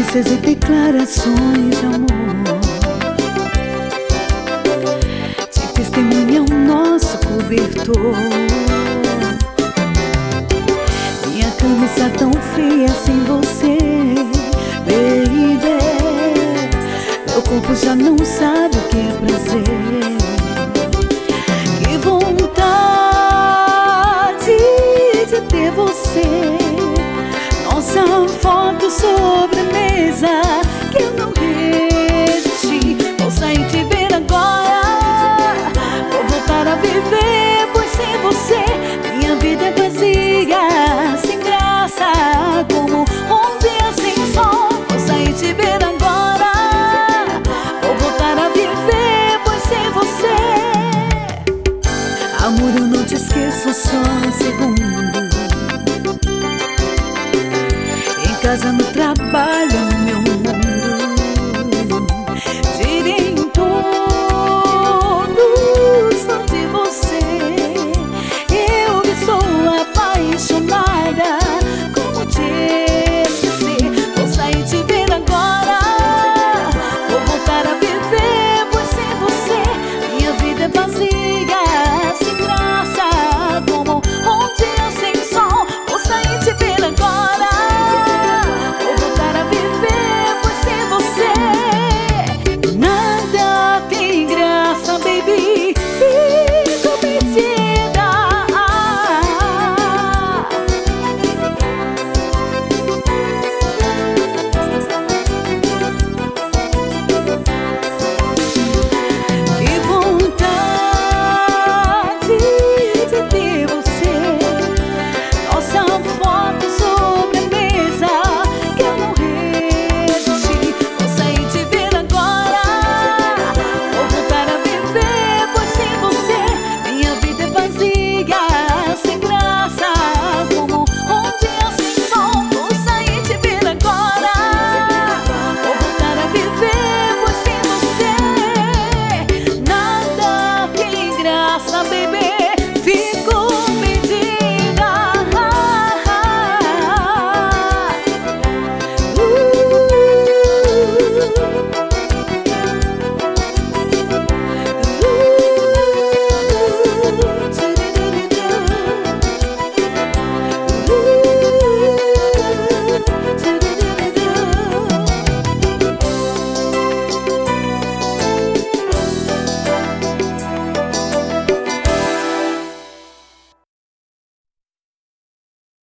Promessas e declarações de amor te testemunham nosso cobertor. Minha cama está tão fria sem você, baby. Meu corpo já não sabe o que é prazer. Que vontade de ter você, nossa foto sobre a mesa,